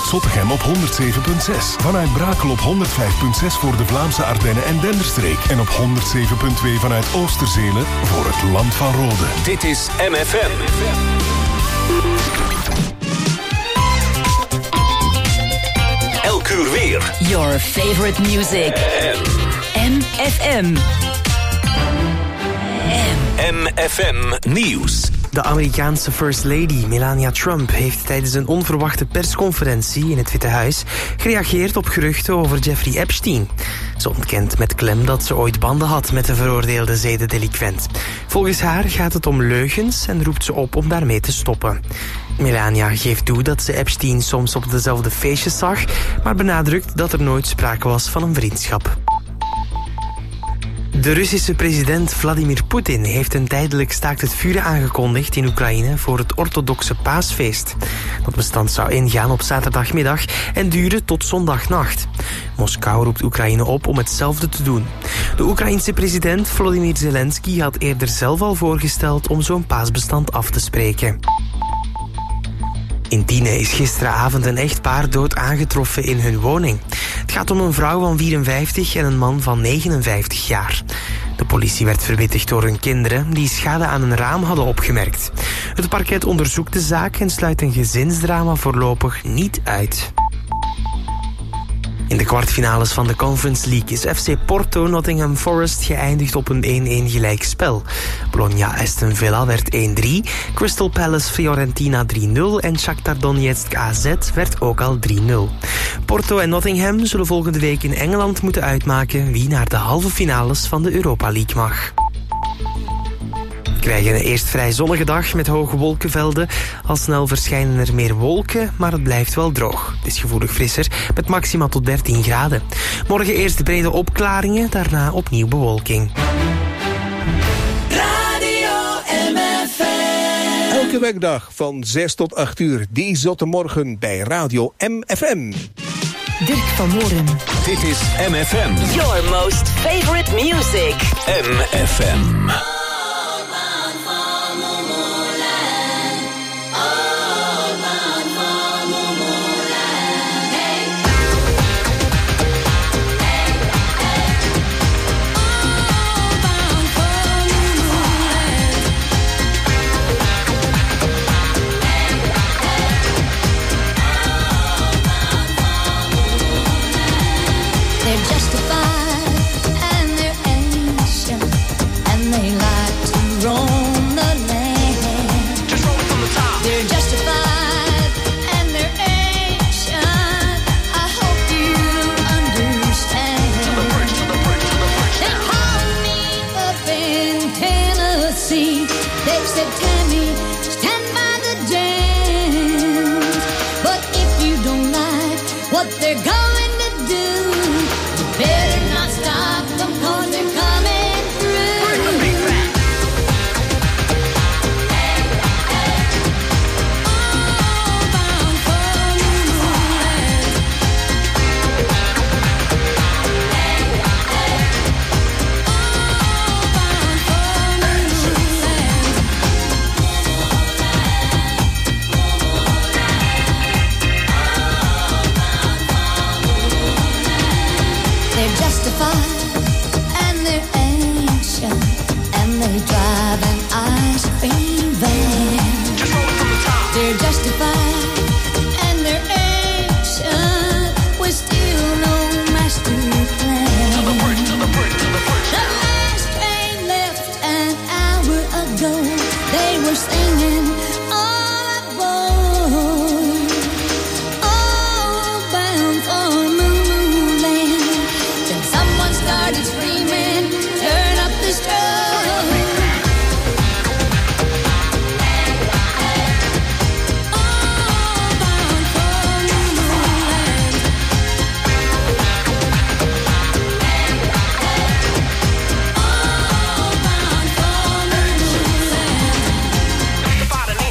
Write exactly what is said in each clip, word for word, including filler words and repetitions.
Zottegem op honderd zeven komma zes. Vanuit Brakel op honderd vijf komma zes voor de Vlaamse Ardennen en Denderstreek. En op honderd zeven komma twee vanuit Oosterzele voor het Land van Rode. Dit is M F M. Elk uur weer. Your favorite music. M F M. M F M Nieuws. De Amerikaanse First Lady Melania Trump heeft tijdens een onverwachte persconferentie in het Witte Huis gereageerd op geruchten over Jeffrey Epstein. Ze ontkent met klem dat ze ooit banden had met de veroordeelde zedendelinquent. Volgens haar gaat het om leugens en roept ze op om daarmee te stoppen. Melania geeft toe dat ze Epstein soms op dezelfde feestjes zag, maar benadrukt dat er nooit sprake was van een vriendschap. De Russische president Vladimir Poetin heeft een tijdelijk staakt het vuren aangekondigd in Oekraïne voor het orthodoxe paasfeest. Dat bestand zou ingaan op zaterdagmiddag en duren tot zondagnacht. Moskou roept Oekraïne op om hetzelfde te doen. De Oekraïense president Volodymyr Zelensky had eerder zelf al voorgesteld om zo'n paasbestand af te spreken. In Tiene is gisteravond een echtpaar dood aangetroffen in hun woning. Het gaat om een vrouw van vierenvijftig en een man van negenenvijftig jaar. De politie werd verwittigd door hun kinderen die schade aan een raam hadden opgemerkt. Het parket onderzoekt de zaak en sluit een gezinsdrama voorlopig niet uit. In de kwartfinales van de Conference League is F C Porto Nottingham Forest geëindigd op een één-één gelijkspel. Bologna-Aston Villa werd één drie, Crystal Palace Fiorentina drie nul en Shakhtar Donetsk A Z werd ook al drie nul. Porto en Nottingham zullen volgende week in Engeland moeten uitmaken wie naar de halve finales van de Europa League mag. We krijgen een eerst vrij zonnige dag met hoge wolkenvelden. Al snel verschijnen er meer wolken, maar het blijft wel droog. Het is gevoelig frisser, met maxima tot dertien graden. Morgen eerst brede opklaringen, daarna opnieuw bewolking. Radio M F M. Elke werkdag van zes tot acht uur, die zotte morgen bij Radio M F M. Dirk van Moren. Dit is M F M. Your most favorite music. M F M. They're justified and they're ancient, and they like to roam the land. Just roll it from the top. They're justified and they're ancient. I hope you understand. To the bridge, to the bridge, to the bridge. They called me up in Tennessee. They said, Tammy, stand by the dance. But if you don't like what they're going to do, better not stop them, 'cause they're coming through. Bring the beat back. All bound for New Land. All bound for New Land. They're justified and they're ancient, and they drive an ice cream van. Just roll it from the top. They're justified and they're ancient, with still no master plan. To the bridge, to the bridge, to the bridge. The last train left an hour ago. They were singing all aboard, all bound for Moo Land. Then someone started screaming, turn up the strobe. All bound for Moo Land. All bound for Moo Land.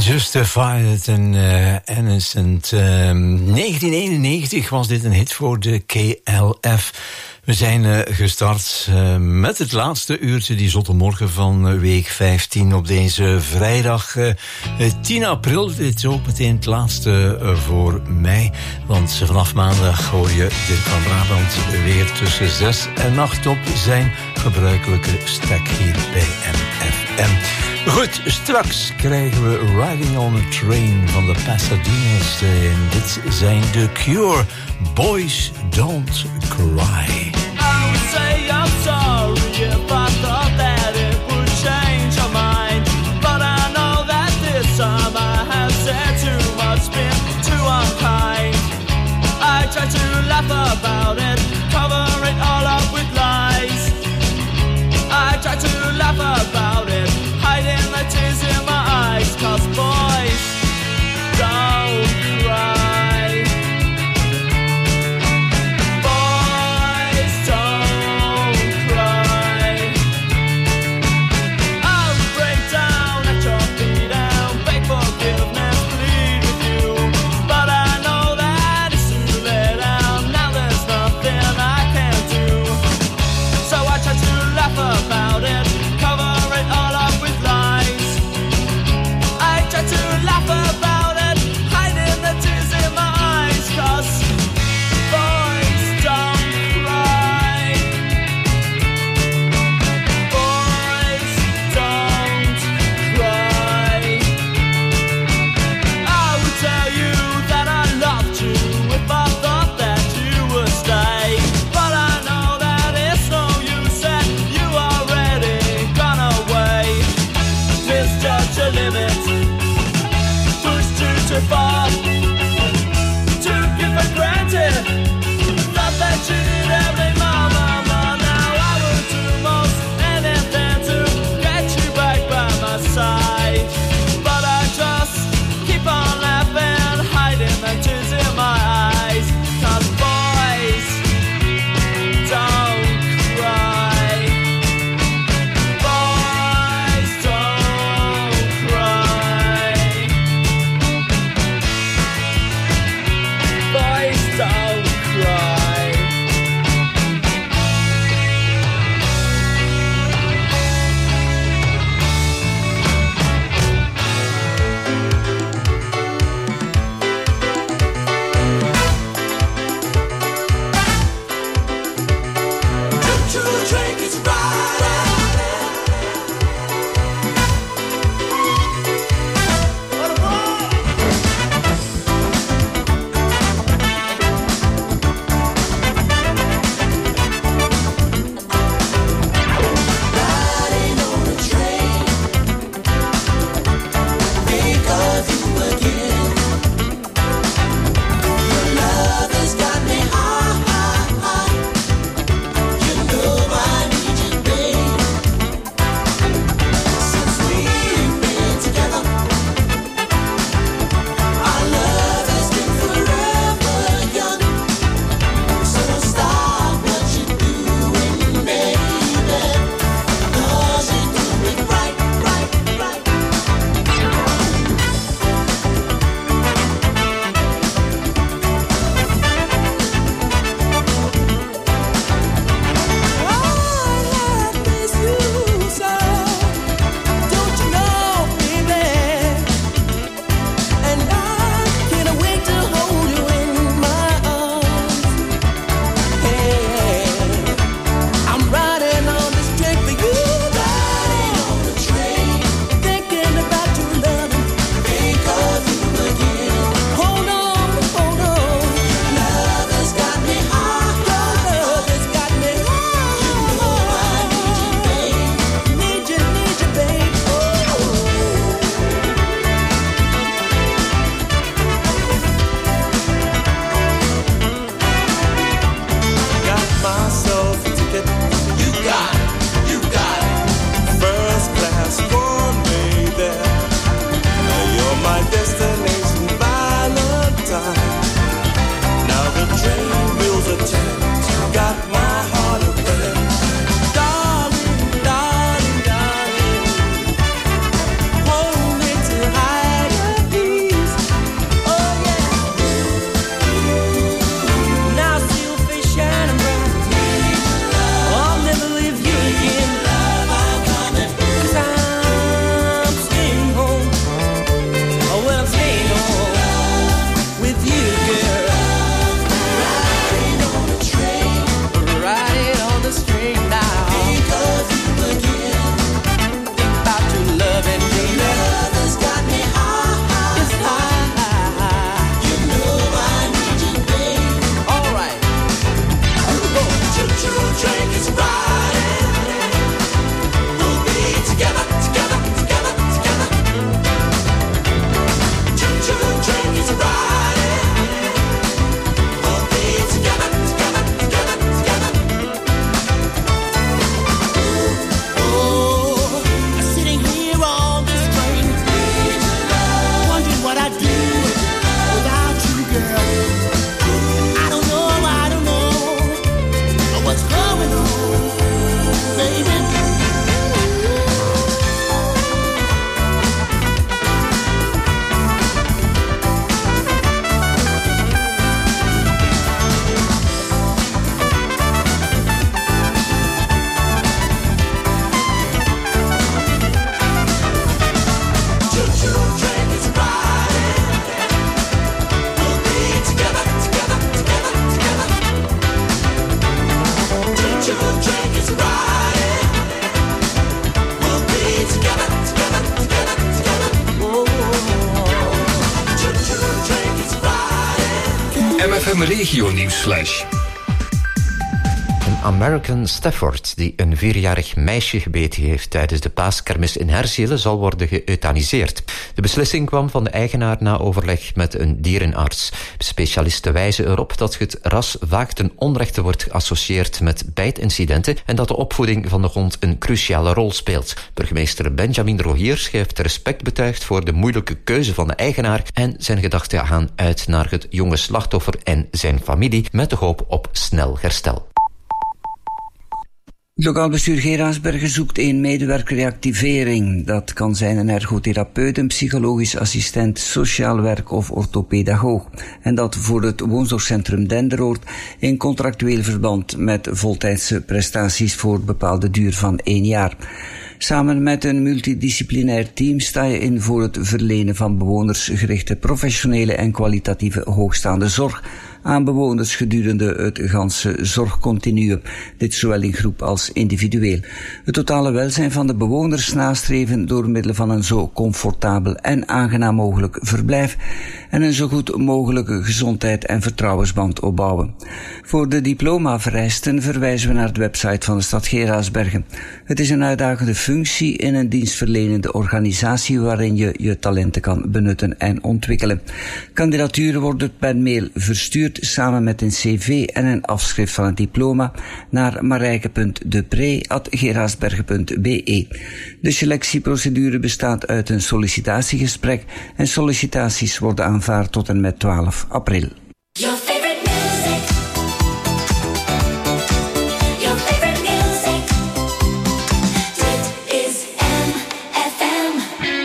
Justified en uh, Innocent. Uh, negentien eenennegentig was dit een hit voor de K L F. We zijn uh, gestart uh, met het laatste uurtje, die zotte morgen van uh, week vijftien op deze vrijdag uh, uh, tien april. Dit is ook meteen het laatste uh, voor mij, want vanaf maandag hoor je Dirk van Brabant weer tussen zes en acht op zijn gebruikelijke stek hier bij M F M. Goed, straks krijgen we Riding on a Train van de Pasadena's. En dit zijn The Cure. Boys Don't Cry. I would say I'm sorry if I thought that it would change your mind. But I know that this time I have said too much, been too unkind. I try to laugh about it, cover it all up with lies. I try to laugh about it, hiding the tears in my eyes. Cause boys don't cry. Boys don't cry. I'll break down at your feet and beg forgiveness, plead with you. But I know that it's too late and now there's nothing I can do. So I try to laugh about it, cover it all up with lies. I try to laugh about it, hiding the tears in my eyes. Cause boys don't cry. Boys don't cry. I would tell you that I loved you if I thought that you would stay. But I know that it's no use and you already gone away. Misjudge your limits, pushed you too far, took you for granted, thought that you did every moment. Now I would do most anything to get you back by my side. But I just keep on laughing, hiding the tears in my eyes. Cause boys don't cry. Boys don't cry. M Regio Nieuwsflash. Een American Stafford die een vierjarig meisje gebeten heeft tijdens de paaskermis in Herzelen zal worden geëuthaniseerd. De beslissing kwam van de eigenaar na overleg met een dierenarts. Specialisten wijzen erop dat het ras vaak ten onrechte wordt geassocieerd met bijtincidenten en dat de opvoeding van de hond een cruciale rol speelt. Burgemeester Benjamin Rogiers heeft respect betuigd voor de moeilijke keuze van de eigenaar en zijn gedachten gaan uit naar het jonge slachtoffer en zijn familie met de hoop op snel herstel. Het lokaal bestuur Geraardsbergen zoekt een medewerker reactivering. Dat kan zijn een ergotherapeut, een psychologisch assistent, sociaal werk of orthopedagoog. En dat voor het woonzorgcentrum Denderoord in contractueel verband met voltijdse prestaties voor bepaalde duur van één jaar. Samen met een multidisciplinair team sta je in voor het verlenen van bewonersgerichte professionele en kwalitatieve hoogstaande zorg aan bewoners gedurende het ganse zorgcontinuum, dit zowel in groep als individueel. Het totale welzijn van de bewoners nastreven door middel van een zo comfortabel en aangenaam mogelijk verblijf en een zo goed mogelijke gezondheid en vertrouwensband opbouwen. Voor de diplomavereisten verwijzen we naar de website van de stad Geraardsbergen. Het is een uitdagende functie in een dienstverlenende organisatie waarin je je talenten kan benutten en ontwikkelen. Kandidaturen worden per mail verstuurd samen met een cv en een afschrift van het diploma naar marijke punt depree apenstaartje geraardsbergen punt b e. De selectieprocedure bestaat uit een sollicitatiegesprek en sollicitaties worden aanvaard tot en met twaalf april. Your favorite music. Your favorite music. Dit is M F M.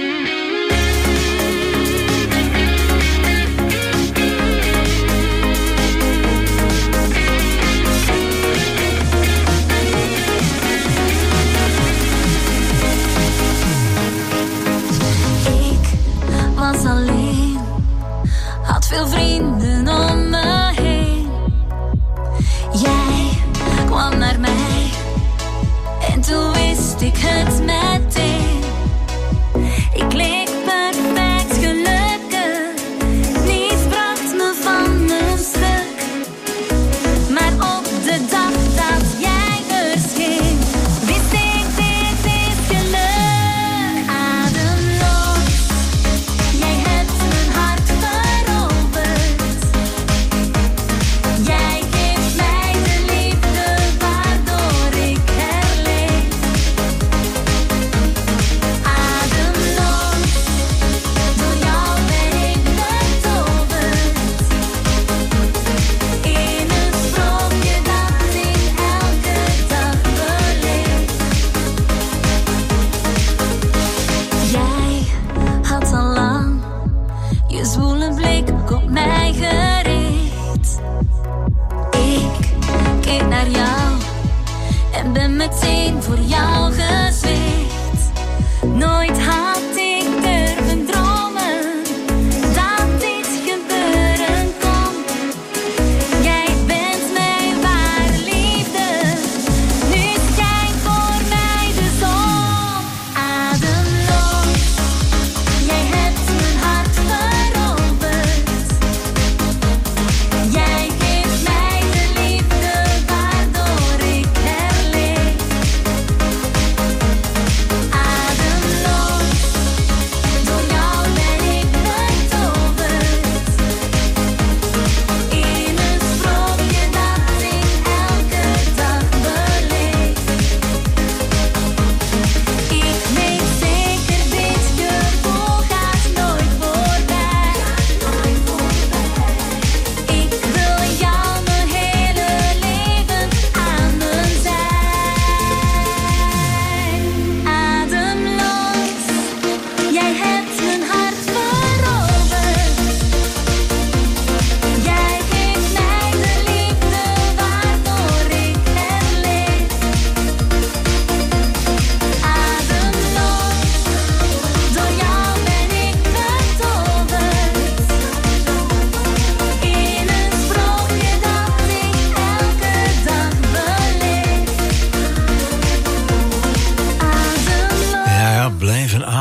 Ik was alleen, had veel vrienden om me heen. Jij kwam naar mij en toen wist ik het meteen. Ik leek perfect gelukkig, niets bracht me van mijn stuk. Maar op de dag dat jij verscheen, wist ik dit is geluk. Ademloos, jij hebt mijn hart veroverd. Jij geeft mij de liefde waardoor ik herleef. Ademloos, door jou ben ik betoverd. In een sprookje dat ik elke dag beleef. Jij had al lang je zwoele blik op mij gericht. Ik keek naar jou en ben meteen voor jou gezwicht. Nooit had ik durven dromen dat dit gebeuren kon. Jij bent mijn ware liefde, nu schijnt voor mij de zon. Ademloos, jij hebt mijn hart veroverd. Jij geeft mij de liefde waardoor ik herleef. Ademloos.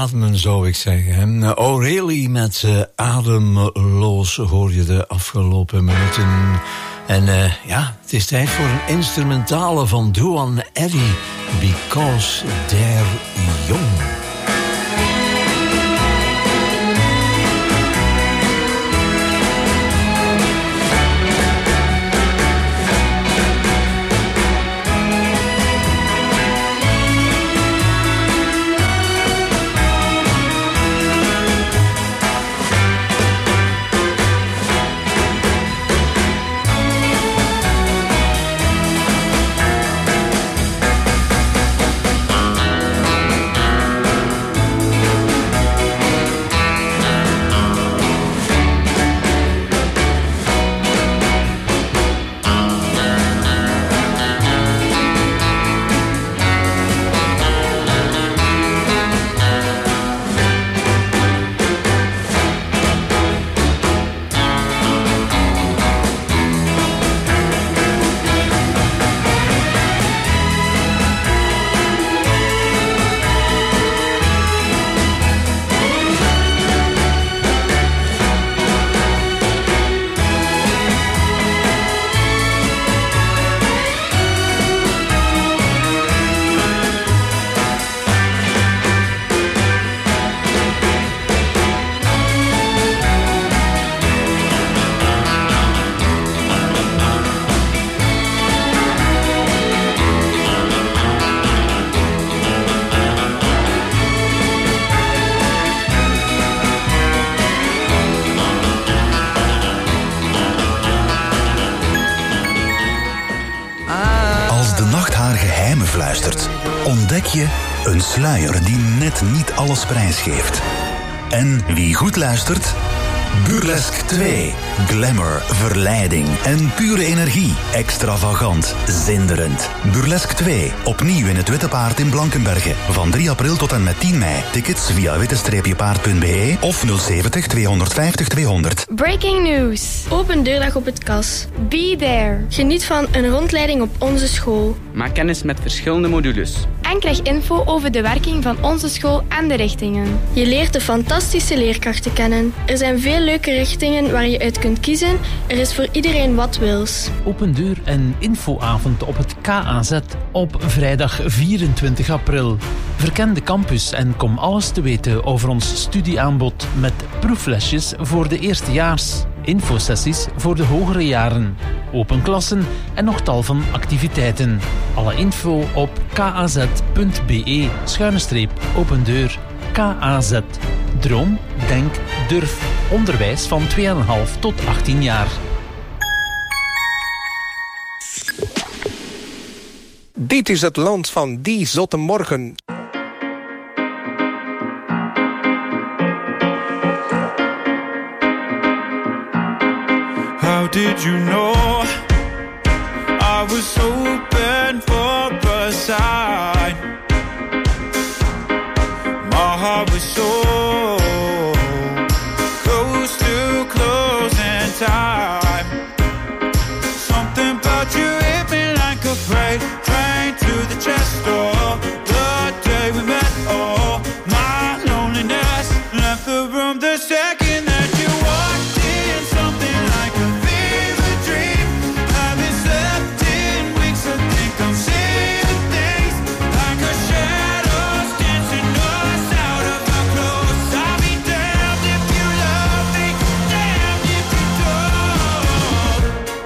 ademen, zou ik zeggen. O'Reilly met uh, Ademloos hoor je de afgelopen minuten. En uh, ja, het is tijd voor een instrumentale van Duane Eddy, Because They're Young. Ontdek je een sluier die net niet alles prijsgeeft. En wie goed luistert? Burlesque twee. Glamour, verleiding en pure energie. Extravagant, zinderend. Burlesque twee. Opnieuw in het Witte Paard in Blankenberge. Van drie april tot en met tien mei. Tickets via witte paard punt b e of nul zeventig tweehonderdvijftig tweehonderd. Breaking news. Open deurdag op het Kas. Be there. Geniet van een rondleiding op onze school. Maak kennis met verschillende modules. En krijg info over de werking van onze school en de richtingen. Je leert de fantastische leerkrachten kennen. Er zijn veel leuke richtingen waar je uit kunt kiezen. Er is voor iedereen wat wils. Open deur en infoavond op het K A Z op vrijdag vierentwintig april. Verken de campus en kom alles te weten over ons studieaanbod met proeflesjes voor de eerstejaars, infosessies voor de hogere jaren, open klassen en nog tal van activiteiten. Alle info op kaz punt b e schuine streep open deur. K A Z. Droom, denk, durf. Onderwijs van twee komma vijf tot achttien jaar. Dit is het land van Die Zotte Morgen. How did you know I was hoping for a sign? My heart was so close to closing time. Something about you hit me like a freight train to the chest door. The day we met, oh, my loneliness left the room the second that you walked in. Something like a fever dream. Haven't slept in weeks, I think I'm seeing things like a shadows dancing us out of our clothes. I'll be damned if you love me, damned if you don't.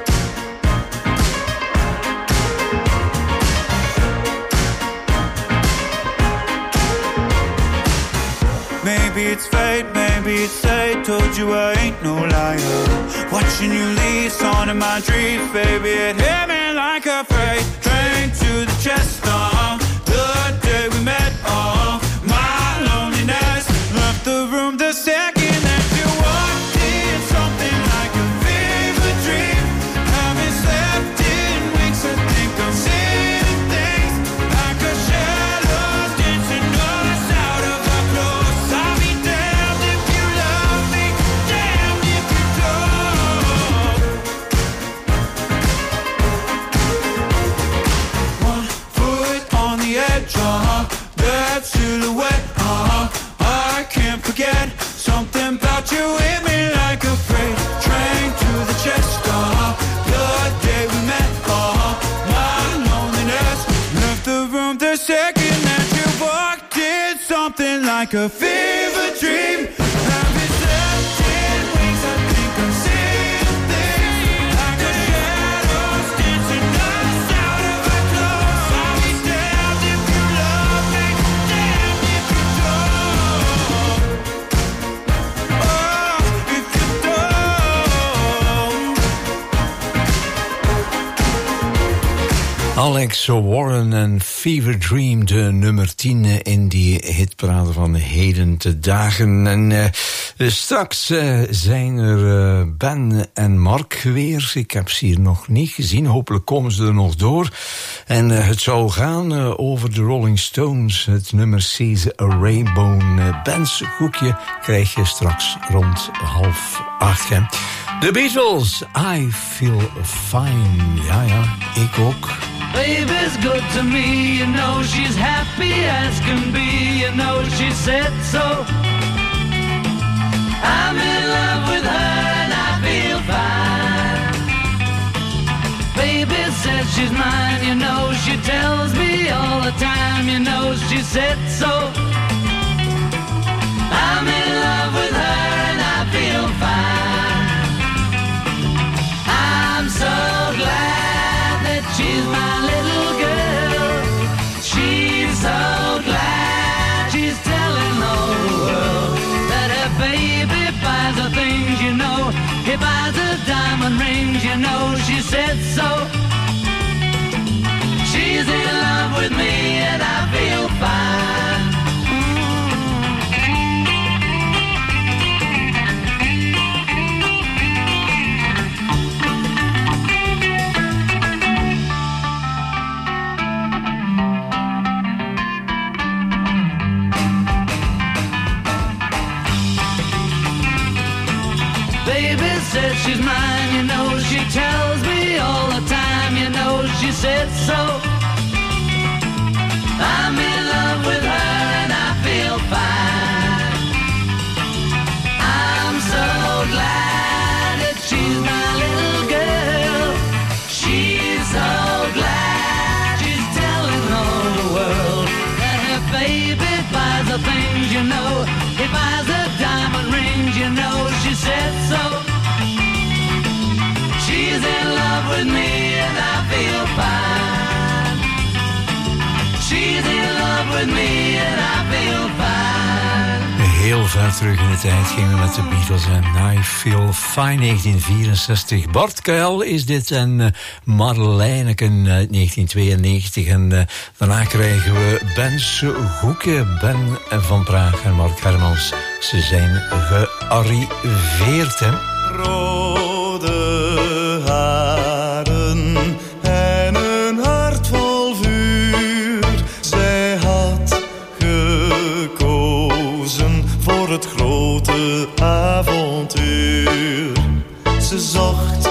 Maybe it's fate, maybe it's fate. Told you I ain't no liar. Watching you leave, song in my dreams, baby. It hit me like a freight train to the chest. Oh, the day we met. Oh, my loneliness left the room the second that you walked in. Something like a fever dream. Haven't slept in weeks. I think I'm seeing things like a shadows dancing us out of our clothes. I'll be damned if you love me, damned if you don't. One foot forget. Something about you hit me like a freight train to the chest. Uh-huh. The day we met, uh-huh. My loneliness left the room the second that you walked in. Something like a fever dream. Have it left in wings, I think I'm seeing things like a shadow dancing us out of our clothes. I'll be damned if you love me, damned if you don't. Oh, if you don't. Alex Warren en Fever Dream, de nummer tien in die hitparade van heden te dagen. En uh, straks uh, zijn er uh, Ben en Mark weer. Ik heb ze hier nog niet gezien. Hopelijk komen ze er nog door. En uh, het zou gaan uh, over de Rolling Stones. Het nummer Sees a Rainbow. Uh, Ben's hoekje krijg je straks rond half acht. Hè. The Beatles, I Feel Fine. Ja, ja, ik ook. Baby's good to me, you know she's happy as can be, you know she said so. I'm in love with her and I feel fine. Baby says she's mine, you know she tells me all the time, you know she said so. I'm in love with her and I feel fine. I'm so glad that she's my little girl. She's so glad she's telling the whole world that her baby buys her things, you know. He buys her diamond rings, you know. She said so. She's in love with me and I feel fine. Baby says she's mine, you know, she tells me all the time, you know, she said so. I'm in love with her and I feel fine. I'm so glad that she's my little girl. She's so glad she's telling the whole world that her baby buys her things, you know. He buys her diamond rings, you know, she said so. She's in love with me and I feel fine. She's in love with me and I feel fine. Heel ver terug in de tijd gingen we met de Beatles en I Feel Fine, negentien vierenzestig. Bart Kuil is dit en uh, Marlijneken uit negentien tweeënnegentig. En uh, daarna krijgen we Ben's Hoeken. Ben van Praag en Mark Hermans. Ze zijn gearriveerd, hè. Rode haren en een hart vol vuur. Zij had gekozen voor het grote avontuur. Ze zocht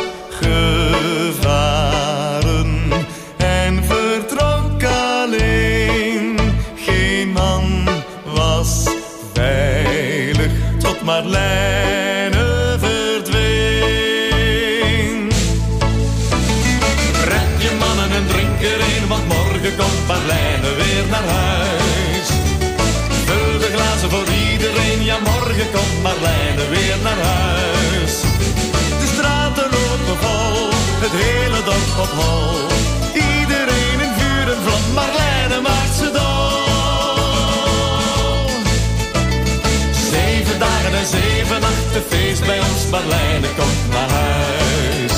gevaren en vertrok alleen. Geen man was veilig tot Marlijne verdween. Red je mannen en drink er een, want morgen komt Marlijne weer naar huis. Vul de glazen voor iedereen, ja morgen komt Marlijne weer naar huis. De straten lopen vol, het hele dorp op hol. Iedereen in vuur en vlam, Marlijne maakt ze dol. Zeven dagen en zeven nachten feest bij ons, Marlijne komt naar huis.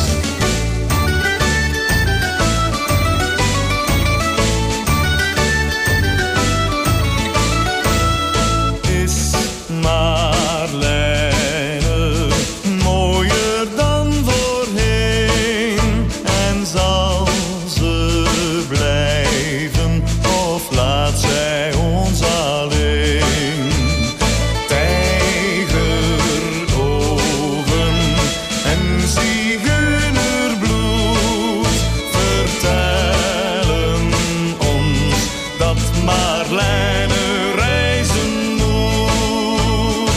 Is Marlijne mooier dan voorheen? En zal ze blijven of laat zij ons alleen? Tijgerogen en zigeunerbloed vertellen ons dat Marlijne reizen moet.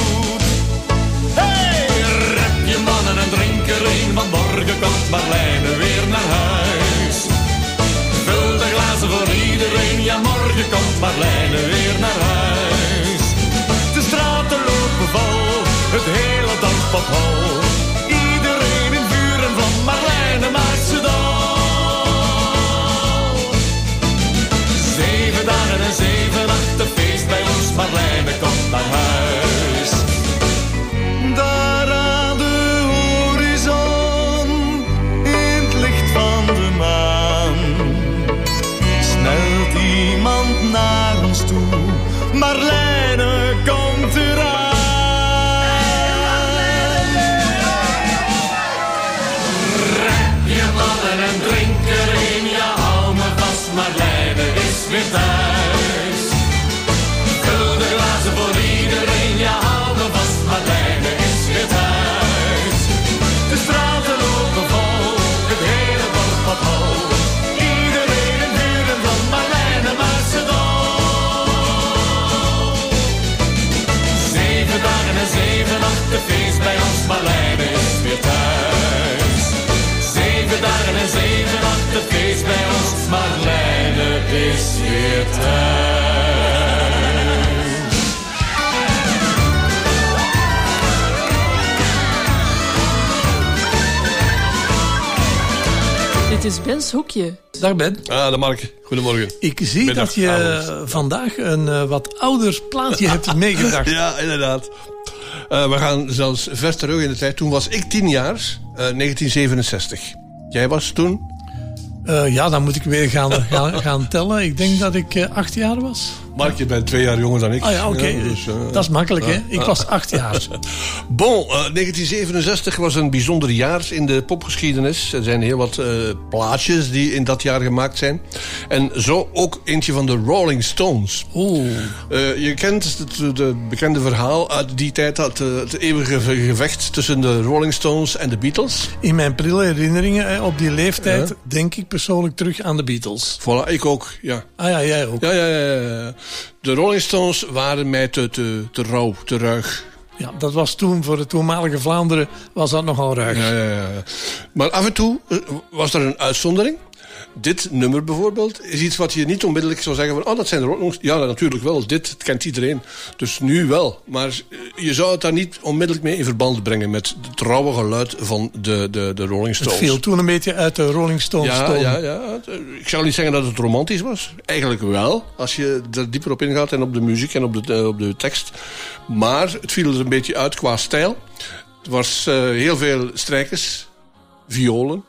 dorp op hol. Iedereen in vuur en vlam, Marlijne maakt ze dol. Zeven dagen en zeven nachten feest bij ons, Marlijne komt naar huis. Daar aan de horizon, in het licht van de maan, snelt iemand naar ons toe. Marlijne komt eraan. Rep je mannen en drink er een, ja hou me vast, Marlijne is weer thuis. Vul de glazen voor iedereen, ja hou me vast, Marlijne is weer thuis. De straten lopen vol, het hele dorp op hol. Iedereen in vuur en vlam, Marlijne maakt ze dol. Zeven dagen en zeven nachten feest bij ons, Marlijne is weer thuis. Zeven dagen en zeven nachten feest bij ons, Marlijne is weer thuis. Dit is Ben's Hoekje. Dag Ben. Ah, de Mark. Goedemorgen. Ik zie Middag, dat je avond. vandaag een uh, wat ouder plaatje hebt meegebracht. Ja, inderdaad. Uh, we gaan zelfs ver terug in de tijd. Toen was ik tien jaar, uh, negentien zevenenzestig. Jij was toen? Uh, ja, dan moet ik weer gaan, gaan, gaan tellen. Ik denk dat ik uh, acht jaar was. Mark, je bent twee jaar jonger dan ik. Ah ja, oké. Okay. Ja, dus, uh, dat is makkelijk, uh, hè? Ik uh, was acht jaar. Bon, uh, negentien zevenenzestig was een bijzonder jaar in de popgeschiedenis. Er zijn heel wat uh, plaatjes die in dat jaar gemaakt zijn. En zo ook eentje van de Rolling Stones. Oeh. Uh, je kent het de bekende verhaal uit die tijd, dat, uh, het eeuwige gevecht tussen de Rolling Stones en de Beatles. In mijn prille herinneringen op die leeftijd, ja, denk ik persoonlijk terug aan de Beatles. Voilà, ik ook, ja. Ah ja, jij ook. Ja, ja, ja, ja. De Rolling Stones waren mij te, te, te rauw, te ruig. Ja, dat was toen, voor het toenmalige Vlaanderen, was dat nogal ruig. Ja, ja, ja. Maar af en toe was er een uitzondering. Dit nummer bijvoorbeeld is iets wat je niet onmiddellijk zou zeggen van, oh, dat zijn de Rolling Stones. Ja, natuurlijk wel. Dit kent iedereen. Dus nu wel. Maar je zou het daar niet onmiddellijk mee in verband brengen met het rauwe geluid van de, de, de Rolling Stones. Het viel toen een beetje uit de Rolling Stones. Ja, ja, ja. Ik zal niet zeggen dat het romantisch was. Eigenlijk wel, als je er dieper op ingaat en op de muziek en op de, op de tekst. Maar het viel er een beetje uit qua stijl. Er was uh, heel veel strijkers, violen.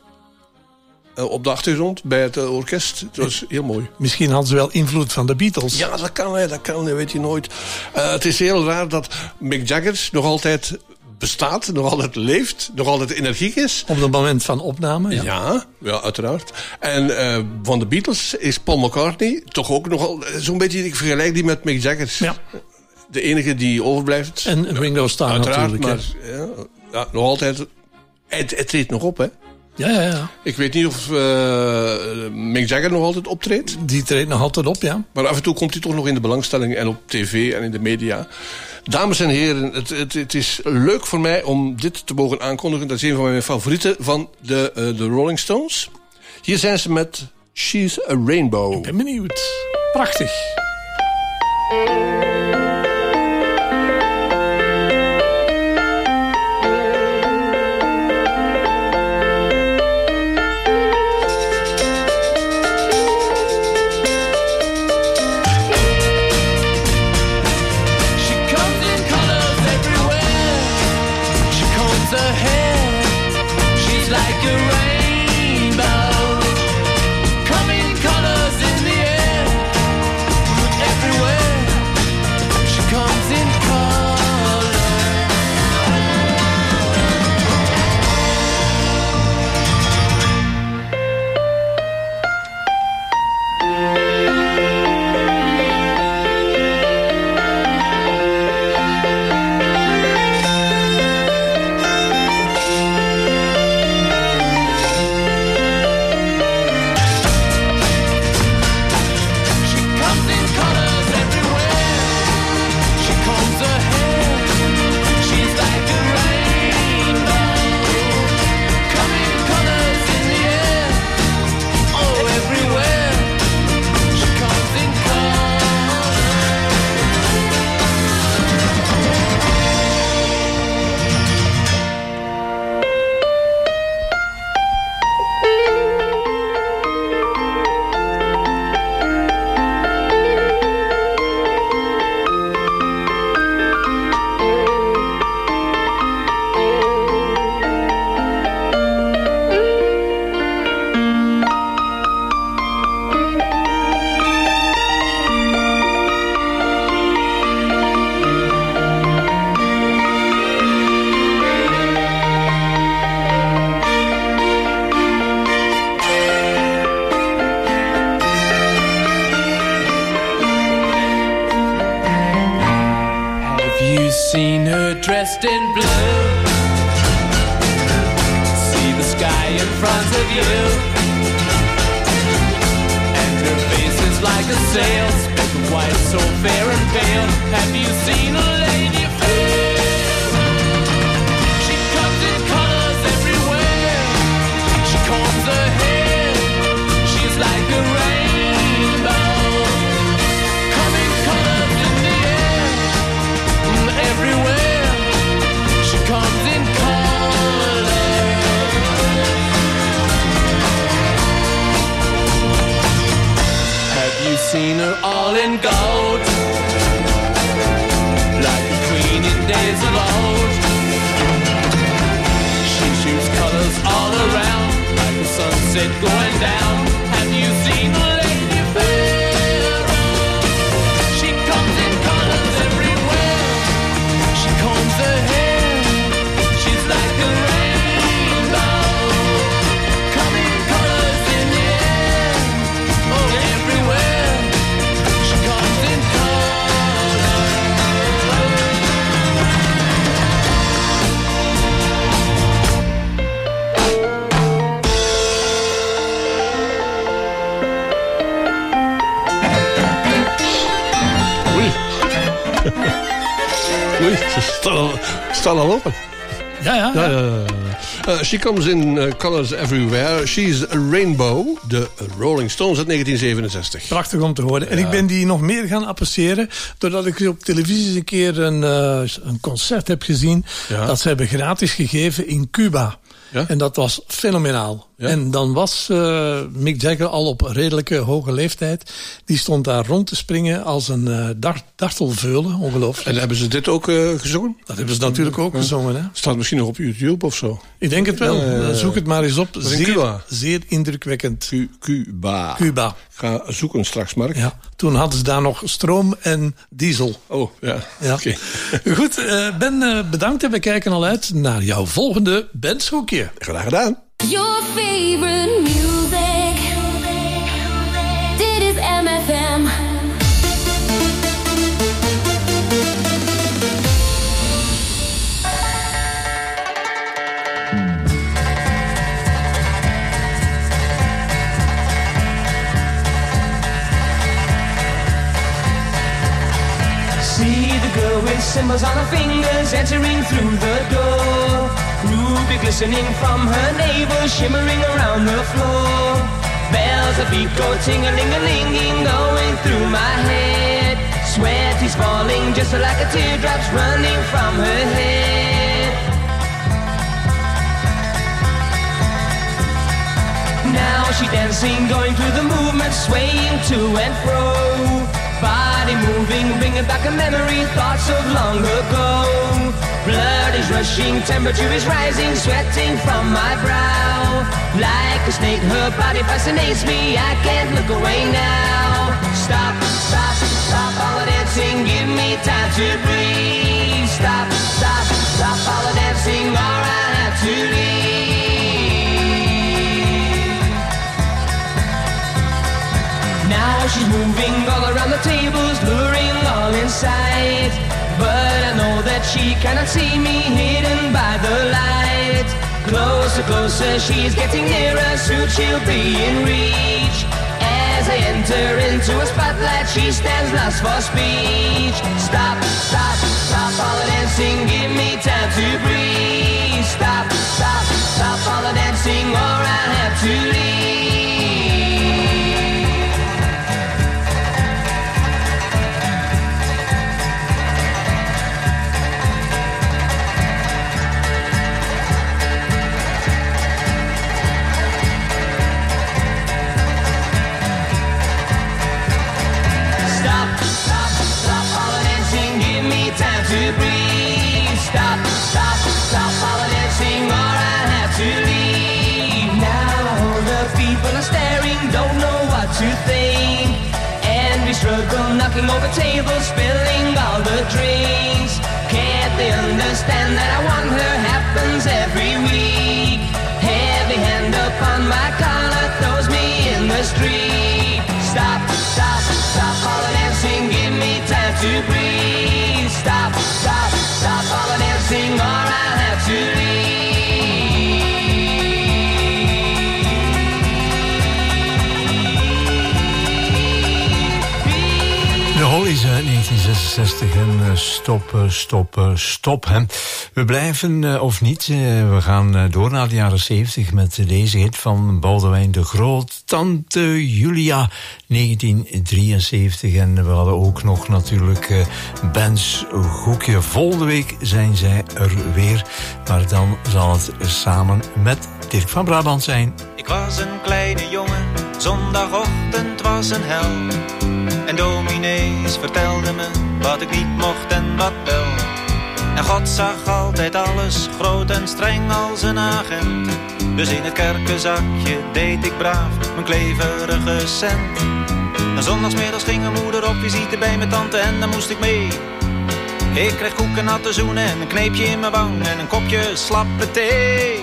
Op de achtergrond bij het orkest. Het was heel mooi. Misschien hadden ze wel invloed van de Beatles. Ja, dat kan, dat kan, dat weet je nooit. Uh, het is heel raar dat Mick Jagger nog altijd bestaat, nog altijd leeft, nog altijd energiek is. Op het moment van opname, ja. Ja, ja uiteraard. En uh, van de Beatles is Paul McCartney toch ook nogal zo'n beetje, ik vergelijk die met Mick Jagger. Ja. De enige die overblijft. En Ringo Starr uiteraard, natuurlijk. Maar ja, ja, nog altijd. Het, het treedt nog op, hè. Ja, ja, ja. Ik weet niet of uh, Mick Jagger nog altijd optreedt. Die treedt nog altijd op, ja. Maar af en toe komt hij toch nog in de belangstelling en op tv en in de media. Dames en heren, het, het, het is leuk voor mij om dit te mogen aankondigen. Dat is een van mijn favorieten van de, uh, de Rolling Stones. Hier zijn ze met She's a Rainbow. Ik ben benieuwd. Prachtig. seen her dressed in blue. See the sky in front of you, and her face is like a sail, speck of white so fair and pale. Have you seen a lady fair? She comes in colors everywhere. She combs her hair. She's like a rainbow. Coming colors in the air. Everywhere she comes in color. Have you seen her all in gold, like a queen in days of old? She shoots colors all around, like the sunset going down. Have you seen a lady fair? She comes in colors everywhere. She combs her hair. She's like a rainbow. Coming colors in the air. Oh, everywhere. She comes in color. Oei. Oei, ze staan al, staan al open. Ja, ja. ja, ja, ja. Uh, she comes in uh, colors everywhere. She's a rainbow. De Rolling Stones uit negentien zevenenzestig. Prachtig om te horen. En Ja. ik ben die nog meer gaan appreciëren doordat ik op televisie eens een keer een, uh, een concert heb gezien. Ja. Dat ze hebben gratis gegeven in Cuba. Ja? En dat was fenomenaal. Ja? En dan was uh, Mick Jagger al op redelijke hoge leeftijd. Die stond daar rond te springen als een uh, dar- dartelveulen. Ongelooflijk. En hebben ze dit ook uh, gezongen? Dat hebben ze natuurlijk ook gezongen. Hè? Staat misschien nog op YouTube of zo. Ik denk het wel. Uh, Zoek het maar eens op. dat is in Zeer, Cuba. zeer indrukwekkend. Cu- Cuba. Cuba. Ga zoeken straks, Mark. Ja. Toen hadden ze daar nog stroom en diesel. Oh, ja. Ja. Oké. Goed, uh, Ben, uh, bedankt en we kijken al uit naar jouw volgende Benshoekje. Graag gedaan. Your favorite music. Dit is M F M. See the girl with symbols on her fingers entering through the door. Ruby glistening from her navel, shimmering around the floor. Bells of beat go ting-a-ling-a-linging, going through my head. Sweat is falling just like a teardrops running from her head. Now she dancing, going through the movement, swaying to and fro. Body moving, bringing back a memory, thoughts of long ago. Blood is rushing, temperature is rising, sweating from my brow. Like a snake, her body fascinates me, I can't look away now. Stop, stop, stop all the dancing, give me time to breathe. Stop, stop, stop all the dancing, or I have to leave. Now she's moving all around the tables, luring all inside. But I know that she cannot see me, hidden by the light. Closer, closer, she's getting nearer, soon she'll be in reach. As I enter into a spotlight, she stands lost for speech. Stop, stop, stop all the dancing, give me time to breathe. Stop, stop, stop all the dancing, or I'll have to leave. Stop, stop, stop all the dancing, give me time to breathe. Stop, stop, stop all the dancing, or I have to leave. Now all the people are staring, don't know what to think. And we struggle, knocking over tables, spilling all the drinks. Can't they understand that I want her? Happens every week. Heavy hand upon my collar, throws me in the street. Stop, stop, stop all the dancing, give me time to breathe. Stop, stop, stop negentien zesenzestig en uh, stop, uh, stop, uh, stop. Hè. We blijven, uh, of niet, uh, we gaan uh, door naar de jaren zeventig met uh, deze hit van Boudewijn de Groot, Tante Julia, negentien drieënzeventig. En we hadden ook nog natuurlijk uh, Bens Hoekje. Volgende week zijn zij er weer, maar dan zal het samen met Dirk van Brabant zijn. Ik was een kleine jongen, zondagochtend was een hel. En dominees vertelde me wat ik niet mocht en wat wel. En God zag altijd alles, groot en streng als een agent. Dus in het kerkenzakje deed ik braaf mijn kleverige cent. En zondagsmiddags ging mijn moeder op visite bij mijn tante en dan moest ik mee. Ik kreeg koek en natte zoenen en een kneepje in mijn wang en een kopje slappe thee.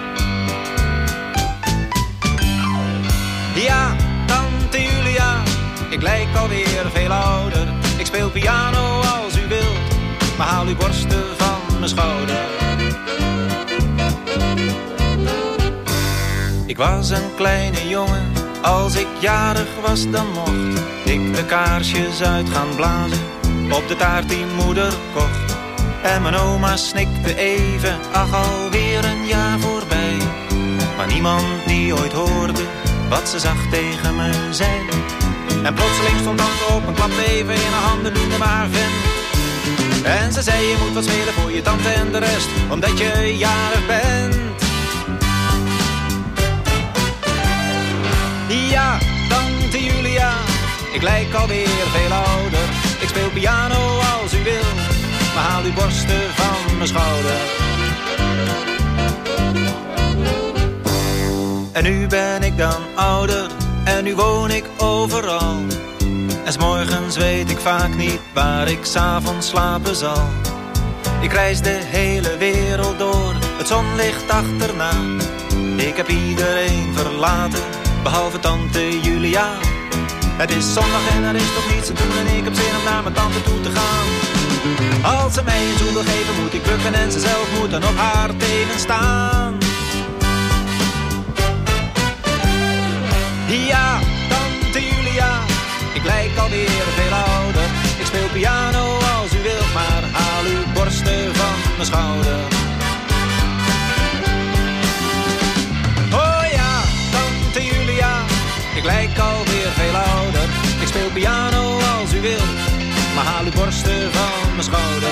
Ja, tante Julia, ik lijk alweer veel ouder. Ik speel piano als u wilt, maar haal uw borsten van mijn schouder. Ik was een kleine jongen, als ik jarig was dan mocht ik de kaarsjes uit gaan blazen op de taart die moeder kocht. En mijn oma snikte even, ach alweer een jaar voorbij. Maar niemand die ooit hoorde wat ze zacht tegen me zei. En plotseling stond tante op en klapte even in haar handen, noemde me haar vent. En ze zei je moet wat spelen voor je tante en de rest, omdat je jarig bent. Ja, tante Julia, ik lijk alweer veel ouder. Ik speel piano als u wil, maar haal uw borsten van mijn schouder. En nu ben ik dan ouder, en nu woon ik overal. En 's morgens weet ik vaak niet waar ik 's avonds slapen zal. Ik reis de hele wereld door, het zonlicht achterna. Ik heb iedereen verlaten, behalve tante Julia. Het is zondag en er is toch niets te doen en ik heb zin om naar mijn tante toe te gaan. Als ze mij een zoen wil geven moet ik bukken en ze zelf moet dan op haar tenen staan. Ja, tante Julia, ik lijk alweer veel ouder. Ik speel piano als u wilt, maar haal uw borsten van mijn schouder. Oh ja, tante Julia, ik lijk alweer veel ouder. Ik speel piano als u wilt, maar haal uw borsten van mijn schouder.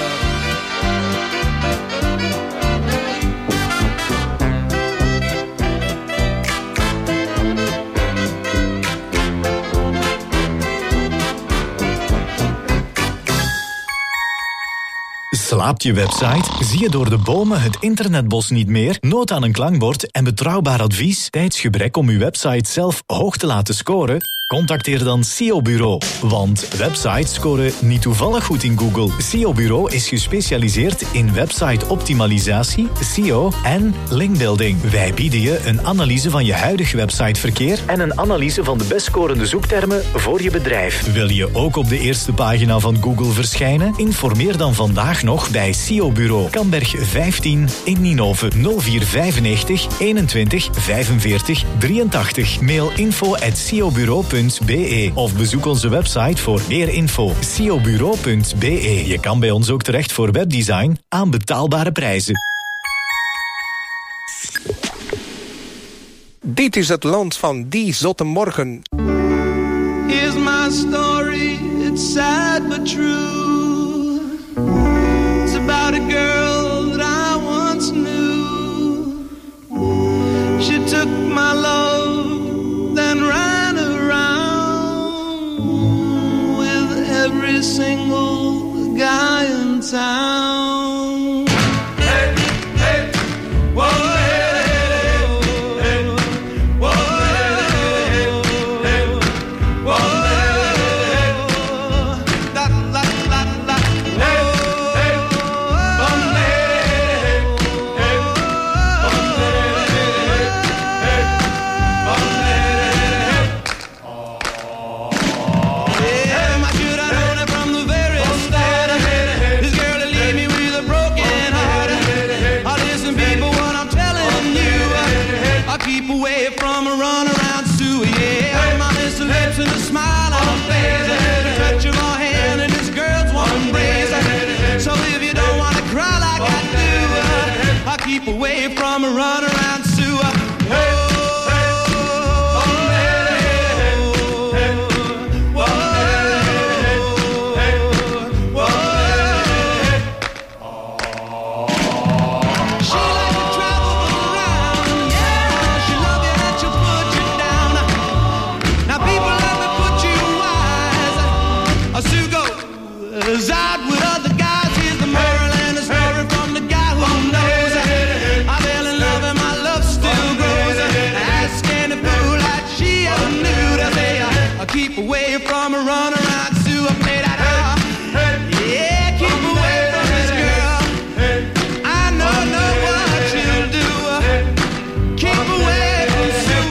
Slaapt je website? Zie je door de bomen het internetbos niet meer? Nood aan een klankbord en betrouwbaar advies? Tijdsgebrek om uw website zelf hoog te laten scoren? Contacteer dan S E O Bureau. Want websites scoren niet toevallig goed in Google. S E O Bureau is gespecialiseerd in website-optimalisatie, S E O en linkbuilding. Wij bieden je een analyse van je huidig websiteverkeer en een analyse van de best scorende zoektermen voor je bedrijf. Wil je ook op de eerste pagina van Google verschijnen? Informeer dan vandaag nog bij S E O Bureau. Kamberg vijftien in Ninove nul vier vijfennegentig eenentwintig vijfenveertig drieëntachtig. Mail info at s e o bureau punt b e of bezoek onze website voor meer info. s e o bureau punt b e. Je kan bij ons ook terecht voor webdesign aan betaalbare prijzen. Dit is het land van die zotte morgen. Here's my story, it's sad but true. It's about a girl that I once knew. She took my love, then ran around with every single guy in town. Hey, hey, whoa. Lips and a smile on her face, a touch of her hand and it's keep away from a runaround Sue. Hey. Out with other guys, here's the moral and the story from the guy who knows. I fell in love and my love still grows. Asking a fool like she ever knew to say, I'll keep away from a runaround Sue. I played that out. Yeah, keep away from this girl. I know, know what she'll do. Keep away from Sue.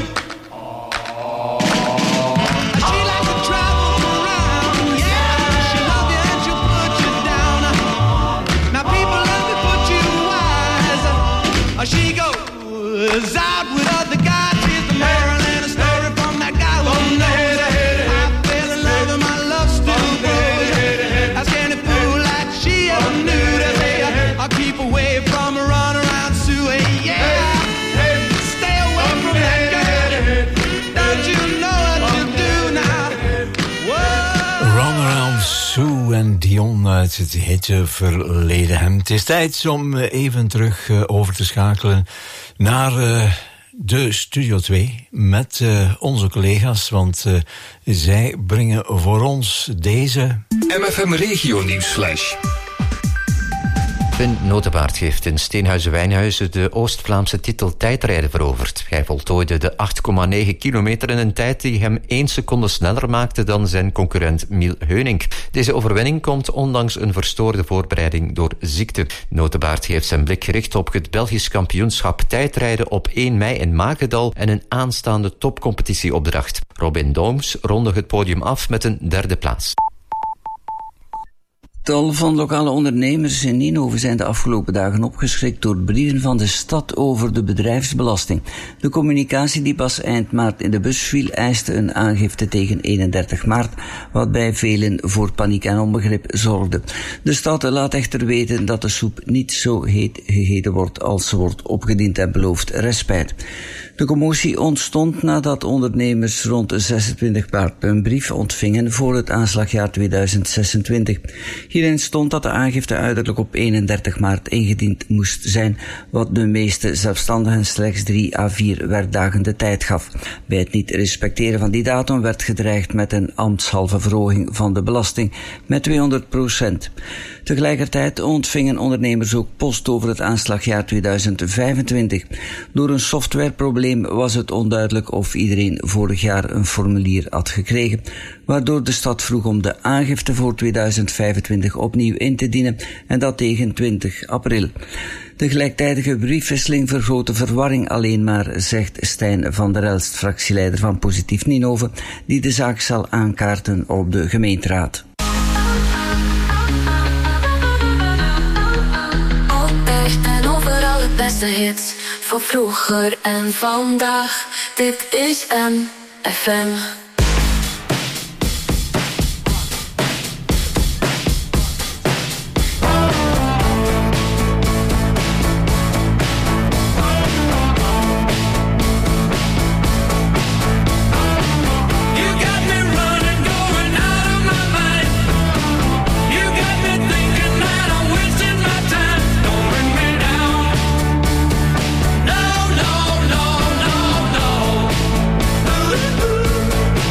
She likes to travel around, yeah. She loves you and she'll put you down. Now people let me put you wise. She goes out with other guys. Here's the moral and a story from that guy who knows. I fell in love and my love still grows. Ask any fool like she ever knew to say, I'll keep away from a runaround Sue. Yeah, stay away from that girl. Don't you know what you do now? Run Around Sue en Dion uit het hitte verleden hem. Het is tijd om even terug uh, over te schakelen naar uh, de Studio twee met uh, onze collega's, want uh, zij brengen voor ons deze M F M Regio Nieuwsflash. Finn Notebaert heeft in Steenhuizen-Wijnhuizen de Oost-Vlaamse titel tijdrijden veroverd. Hij voltooide de acht komma negen kilometer in een tijd die hem één seconde sneller maakte dan zijn concurrent Miel Heunink. Deze overwinning komt ondanks een verstoorde voorbereiding door ziekte. Notebaert heeft zijn blik gericht op het Belgisch kampioenschap tijdrijden op één mei in Makendal en een aanstaande topcompetitieopdracht. Robin Dooms ronde het podium af met een derde plaats. Tal van lokale ondernemers in Nienhoven zijn de afgelopen dagen opgeschrikt door brieven van de stad over de bedrijfsbelasting. De communicatie die pas eind maart in de bus viel eiste een aangifte tegen eenendertig maart, wat bij velen voor paniek en onbegrip zorgde. De stad laat echter weten dat de soep niet zo heet gegeten wordt als ze wordt opgediend en belooft respijt. De commotie ontstond nadat ondernemers rond zesentwintig maart een brief ontvingen voor het aanslagjaar tweeduizend zesentwintig. Hierin stond dat de aangifte uiterlijk op eenendertig maart ingediend moest zijn, wat de meeste zelfstandigen slechts drie à vier werkdagen de tijd gaf. Bij het niet respecteren van die datum werd gedreigd met een ambtshalve verhoging van de belasting met tweehonderd procent. Tegelijkertijd ontvingen ondernemers ook post over het aanslagjaar tweeduizend vijfentwintig. Door een softwareprobleem was het onduidelijk of iedereen vorig jaar een formulier had gekregen, waardoor de stad vroeg om de aangifte voor tweeduizend vijfentwintig opnieuw in te dienen en dat tegen twintig april. De gelijktijdige briefwisseling vergroot de verwarring alleen maar, zegt Stijn van der Elst, fractieleider van Positief Nienhoven, die de zaak zal aankaarten op de gemeenteraad. Altijd en overal het beste hits, van vroeger en vandaag. Dit is M F M. No, no, no, no, no.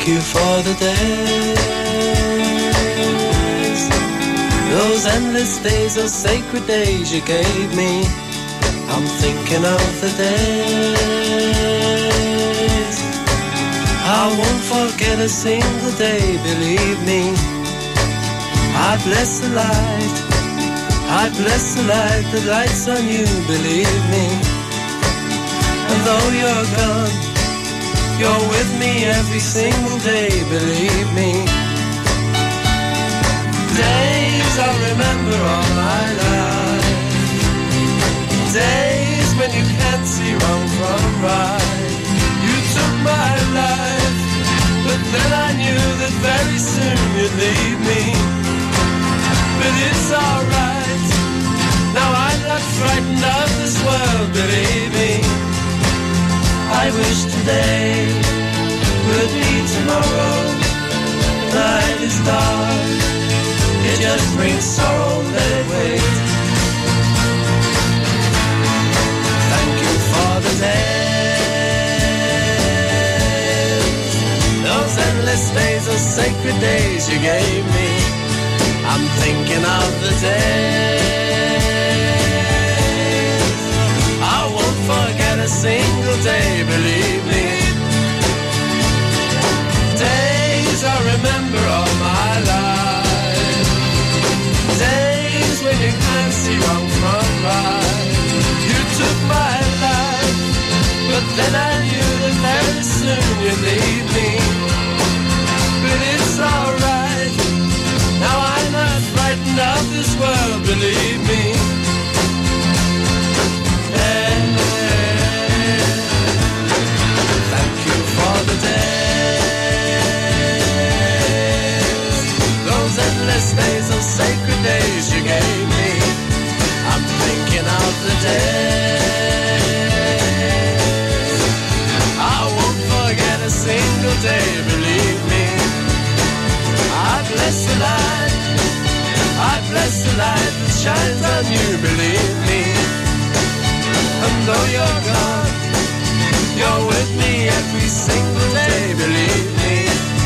Thank you for the days, those endless days, those sacred days you gave me. I'm thinking of the days I won't forget a single day, believe me. I bless the light, I bless the light that lights on you, believe me. And though you're gone, you're with me every single day, believe me. Days I'll remember all my life, days when you can't see wrong from right. You took my life, but then I knew that very soon you'd leave me. But it's alright, now I'm not frightened of this world, believe me. I wish today would be tomorrow. The night is dark, it just brings sorrow, let it wait. Thank you for the days, those endless days, those sacred days you gave me. I'm thinking of the days I won't forget a single day, believe me. Days I remember all my life, days when you can't see wrong from right. You took my life, but then I knew that very soon you'd leave me. But it's alright, now I'm not frightened of this world, believe me. Thank you for the days, those endless days, those sacred days you gave me. I'm thinking of the days I won't forget a single day, believe me. I bless the light, I bless the light that shines on you, believe me. And though you're gone, you're with me every single day, believe me.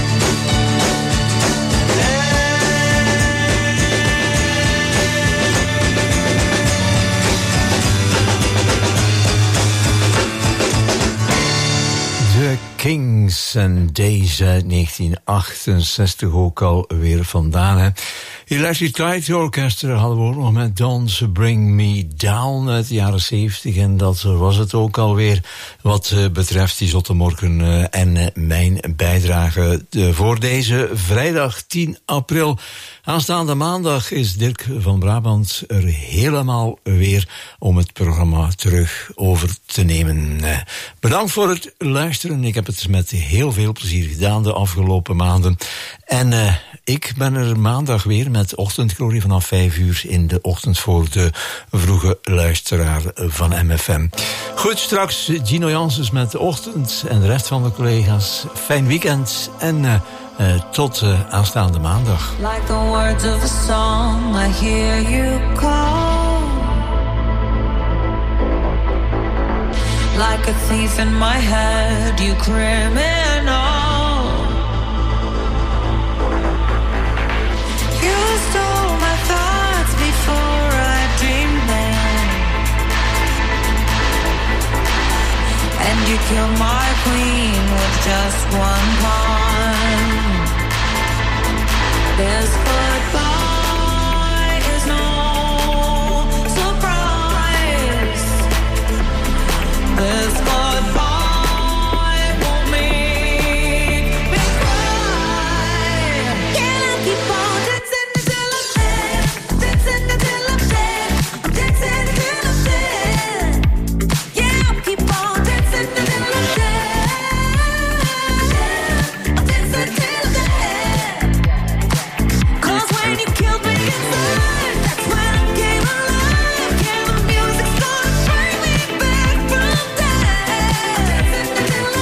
De Kings en Days uit negentien achtenzestig ook alweer vandaan. Hè. Electric Light Orchestra hadden we ook nog met Don't Bring Me Down uit de jaren zeventig. En dat was het ook alweer wat betreft die Zottemorgen uh, en uh, mijn bijdrage uh, voor deze vrijdag tien april. Aanstaande maandag is Dirk van Brabant er helemaal weer om het programma terug over te nemen. Uh, bedankt voor het luisteren. Ik heb het met heel veel plezier gedaan de afgelopen maanden. En uh, ik ben er maandag weer met Ochtendglorie vanaf vijf uur in de ochtend voor de vroege luisteraar van M F M. Goed, straks Gino Janssens met de ochtend en de rest van de collega's. Fijn weekend en uh, uh, tot uh, aanstaande maandag. Like the words of a song, I hear you call. Like a thief in my head, you criminal. You stole my thoughts before I dreamed them, and you killed my queen with just one pawn. This goodbye is no surprise. This goodbye won't make me cry. Can I keep on dancing until I'm dead? Dancing until I'm dead. I'm dancing until I'm dead. Yeah, I'll keep on dancing until I'm dead. I'm dancing until I'm dead. 'Cause when you killed me inside, that's when I came alive. Yeah, the music's gonna bring me back from dead. I'm dancing until I'm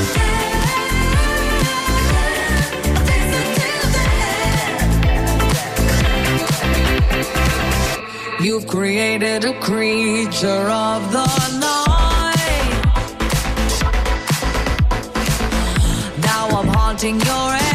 dead. I'm dancing until I'm dead. You've created a creature of the night. Now I'm haunting your